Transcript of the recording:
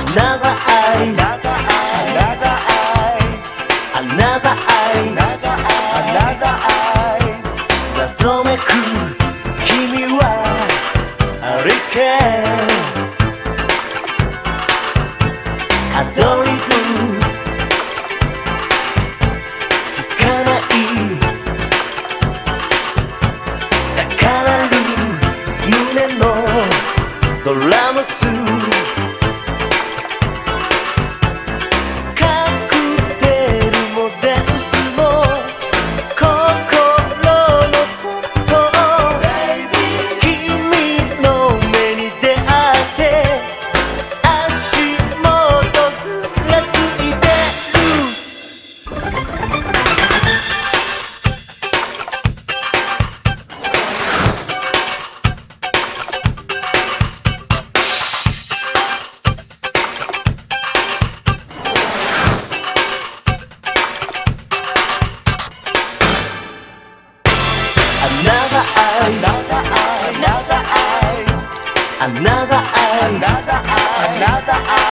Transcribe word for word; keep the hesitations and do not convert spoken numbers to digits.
Another eyes, Another eyes, another eyes, another another eyes. 謎めく君はあれかアドリブ聞かない高鳴る胸のドラムスAnother eyes, Another eyes, another eyes, another eyes, another eyes.